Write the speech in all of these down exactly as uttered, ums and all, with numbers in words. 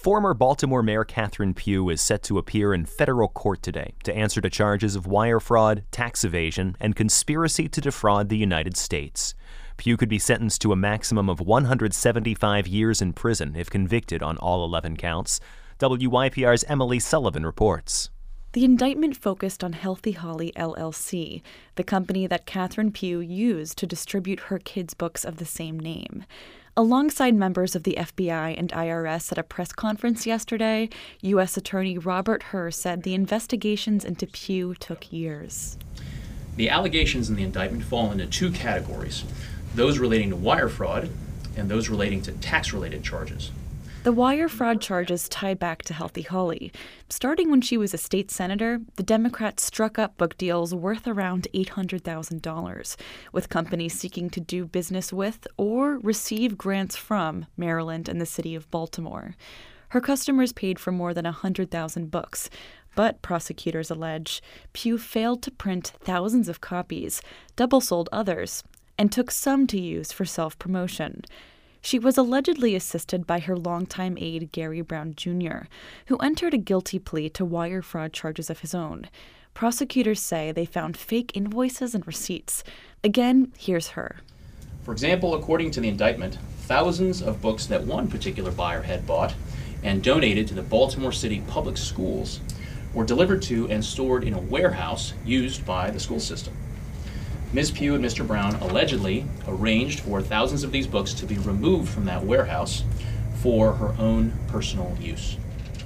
Former Baltimore Mayor Catherine Pugh is set to appear in federal court today to answer to charges of wire fraud, tax evasion, and conspiracy to defraud the United States. Pugh could be sentenced to a maximum of one hundred seventy-five years in prison if convicted on all eleven counts. W Y P R's Emily Sullivan reports. The indictment focused on Healthy Holly L L C, the company that Catherine Pugh used to distribute her kids' books of the same name. Alongside members of the F B I and I R S at a press conference yesterday, U S Attorney Robert Hur said the investigations into Pugh took years. The allegations in the indictment fall into two categories, those relating to wire fraud and those relating to tax-related charges. The wire fraud charges tie back to Healthy Holly. Starting when she was a state senator, the Democrats struck up book deals worth around eight hundred thousand dollars, with companies seeking to do business with or receive grants from Maryland and the city of Baltimore. Her customers paid for more than one hundred thousand books, but prosecutors allege Pugh failed to print thousands of copies, double-sold others, and took some to use for self-promotion. She was allegedly assisted by her longtime aide, Gary Brown Junior, who entered a guilty plea to wire fraud charges of his own. Prosecutors say they found fake invoices and receipts. Again, here's her. For example, according to the indictment, thousands of books that one particular buyer had bought and donated to the Baltimore City Public Schools were delivered to and stored in a warehouse used by the school system. Miz Pugh and Mister Brown allegedly arranged for thousands of these books to be removed from that warehouse for her own personal use.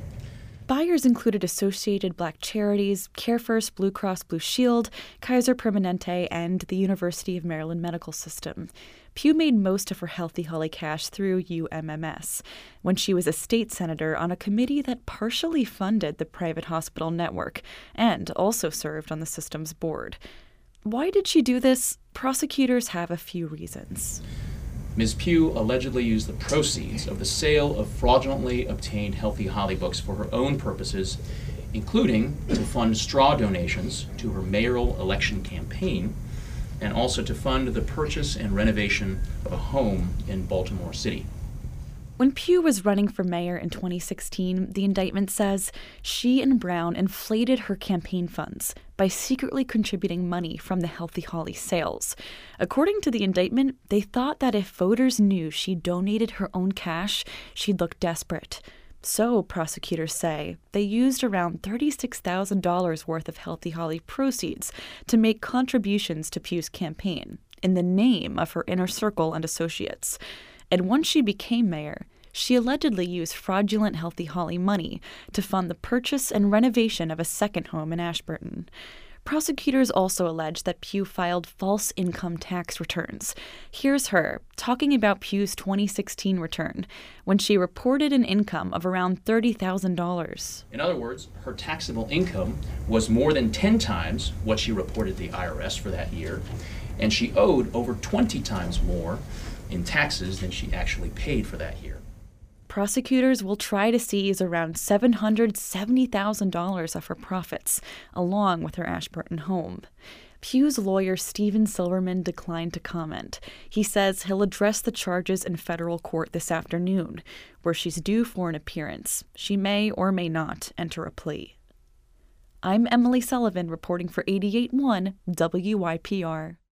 Buyers included Associated Black Charities, CareFirst, Blue Cross Blue Shield, Kaiser Permanente, and the University of Maryland Medical System. Pugh made most of her Healthy Holly cash through U M M S, when she was a state senator on a committee that partially funded the private hospital network and also served on the system's board. Why did she do this? Prosecutors have a few reasons. Miz Pugh allegedly used the proceeds of the sale of fraudulently obtained Healthy Holly books for her own purposes, including to fund straw donations to her mayoral election campaign, and also to fund the purchase and renovation of a home in Baltimore City. When Pugh was running for mayor in twenty sixteen, the indictment says she and Brown inflated her campaign funds by secretly contributing money from the Healthy Holly sales. According to the indictment, they thought that if voters knew she donated her own cash, she'd look desperate. So, prosecutors say, they used around thirty-six thousand dollars worth of Healthy Holly proceeds to make contributions to Pugh's campaign in the name of her inner circle and associates. And once she became mayor, she allegedly used fraudulent Healthy Holly money to fund the purchase and renovation of a second home in Ashburton. Prosecutors also allege that Pugh filed false income tax returns. Here's her talking about Pugh's twenty sixteen return, when she reported an income of around thirty thousand dollars. In other words, her taxable income was more than ten times what she reported to the I R S for that year, and she owed over twenty times more in taxes than she actually paid for that year. Prosecutors will try to seize around seven hundred seventy thousand dollars of her profits, along with her Ashburton home. Pugh's lawyer, Stephen Silverman, declined to comment. He says he'll address the charges in federal court this afternoon, where she's due for an appearance. She may or may not enter a plea. I'm Emily Sullivan, reporting for eighty-eight point one W Y P R.